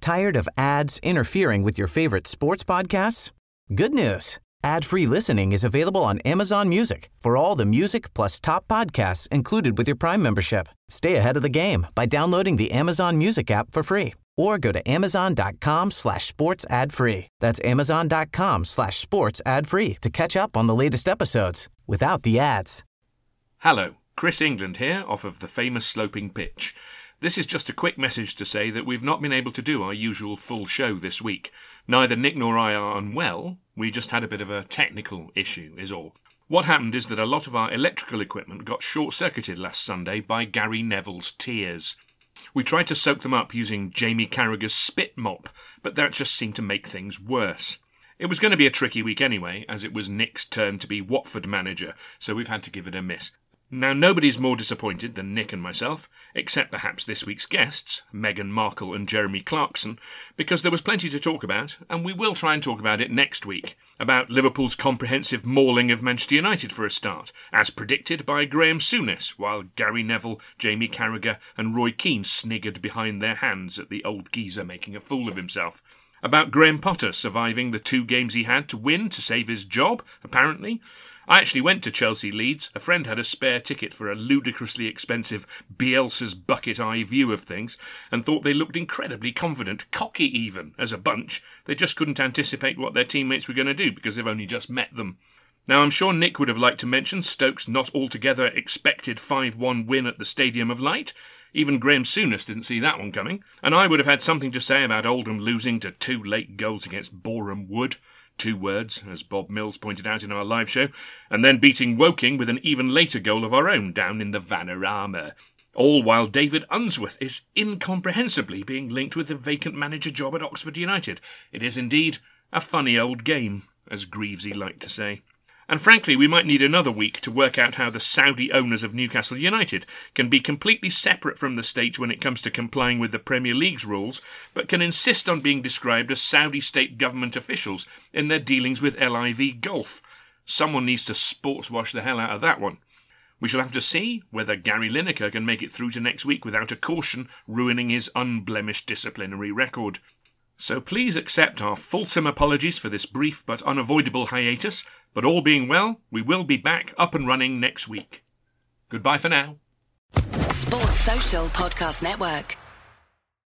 Tired of ads interfering with your favorite sports podcasts? Good news. Ad-free listening is available on Amazon Music for all the music plus top podcasts included with your Prime membership. Stay ahead of the game by downloading the Amazon Music app for free or go to amazon.com/sports ad free. That's amazon.com/sports ad free to catch up on the latest episodes without the ads. Hello, Chris England here off of the famous sloping pitch. This is just a quick message to say that we've not been able to do our usual full show this week. Neither Nick nor I are unwell, we just had a bit of a technical issue is all. What happened is that a lot of our electrical equipment got short-circuited last Sunday by Gary Neville's tears. We tried to soak them up using Jamie Carragher's spit mop, but that just seemed to make things worse. It was going to be a tricky week anyway, as it was Nick's turn to be Watford manager, so we've had to give it a miss. Now, nobody's more disappointed than Nick and myself, except perhaps this week's guests, Meghan Markle and Jeremy Clarkson, because there was plenty to talk about, and we will try and talk about it next week, about Liverpool's comprehensive mauling of Manchester United for a start, as predicted by Graham Souness, while Gary Neville, Jamie Carragher and Roy Keane sniggered behind their hands at the old geezer making a fool of himself. About Graham Potter surviving the 2 games he had to win to save his job, apparently. I actually went to Chelsea Leeds. A friend had a spare ticket for a ludicrously expensive Bielsa's bucket eye view of things and thought they looked incredibly confident, cocky even, as a bunch. They just couldn't anticipate what their teammates were going to do because they've only just met them. Now, I'm sure Nick would have liked to mention Stoke's not altogether expected 5-1 win at the Stadium of Light. Even Graham Souness didn't see that one coming. And I would have had something to say about Oldham losing to 2 late goals against Boreham Wood. 2 words, as Bob Mills pointed out in our live show, and then beating Woking with an even later goal of our own down in the Vanarama. All while David Unsworth is incomprehensibly being linked with the vacant manager job at Oxford United. It is indeed a funny old game, as Greavesy liked to say. And frankly, we might need another week to work out how the Saudi owners of Newcastle United can be completely separate from the state when it comes to complying with the Premier League's rules, but can insist on being described as Saudi state government officials in their dealings with LIV Golf. Someone needs to sports wash the hell out of that one. We shall have to see whether Gary Lineker can make it through to next week without a caution ruining his unblemished disciplinary record. So please accept our fulsome apologies for this brief but unavoidable hiatus, but all being well, we will be back up and running next week. Goodbye for now. Sports Social Podcast Network.